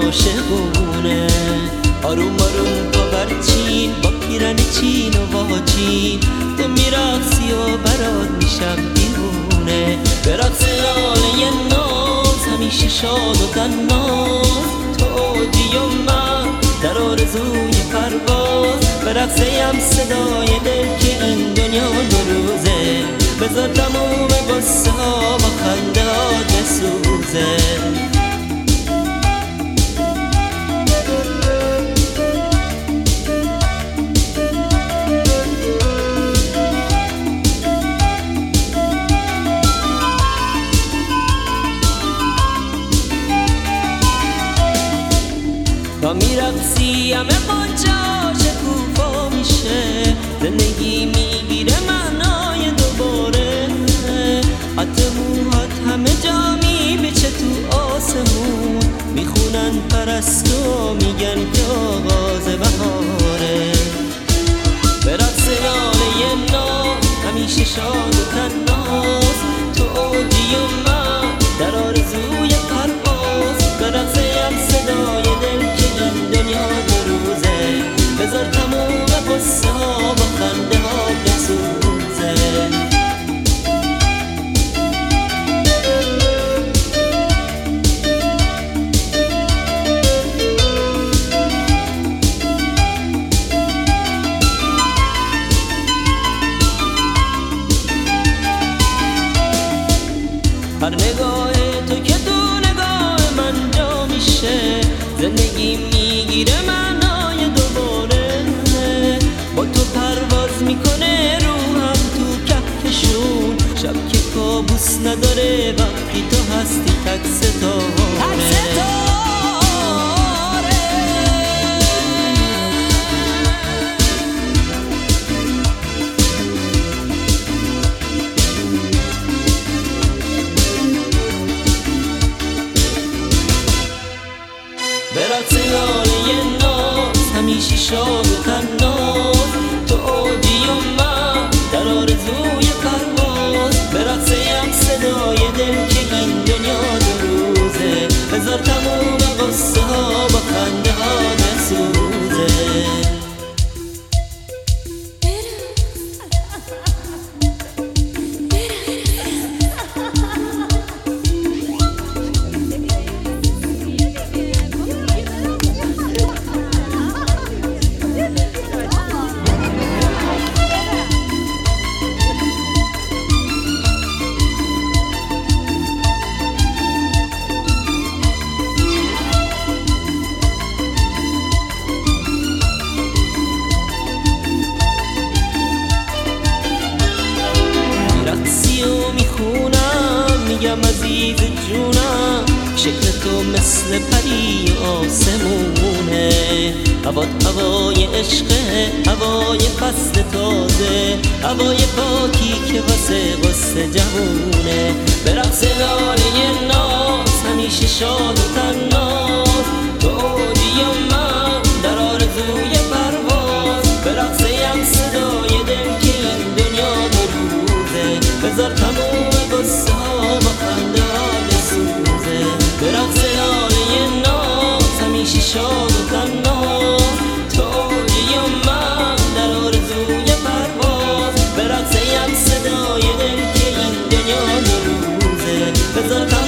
عاشقونه. آروم آروم پا برچین با پیرن چین و واچین، تو میرقصی و برات میشم دیوونه. به رقص لاله ناز همیشه شاد و تناز، تو اوجی و من در آرزوی پرواز. به رقصیم صدای دل که این دنیا دو روزه، بذار تموم قصه ها با خنده ها بسوزه. تا میرقصی همه قنچا شکوفا میشه، زندگی میگیره معنای دوباره. حتی موهات همه جا میبیچه تو آسمون، میخونن پرستو میگن که آغاز بهاره. به رقص لاله ناز همیشه شاد و تناز، تو اوجی و من در آرزوی پرواز. به رقصیم صدای دل که این دنیا دو روزه، بذار تموم قصه ها با خنده ها بسوزه. هر نگاه تو که تو نگاه من جا میشه، زندگی میگیره معنای دوباره. با تو پرواز میکنه روحم تو کهکشون، شب که کابوس نداره وقتی تو هستی تک ستاره. به رقص لاله ناز همیشه شاد و تناز، تو اوجی و من در آرزوی پرواز. به رقصیم صدای دل که این دنیا دو روزه، بذار تموم قصه ها با خنده ها بسوزه. میگم عزیز جونم، شکل تو مثل پری آسمونه. هوات هوای عشقه، هوای فصل تازه، هوای پاکی که واسه قصه جوونه. به رقص لاله ناز همیشه شاد و تناز، تو اوجی و من در آرزوی پرواز. به رقصیم صدای دل که این دنیا دو روزه، بذار تموم قصه ها با خنده ها بسوزه. به رقص لاله ناز همیشه شاد و تناز، تو اوجی و من در آرزوی پرواز. به رقصیم صدای دل که این دنیا دو روزه، بذار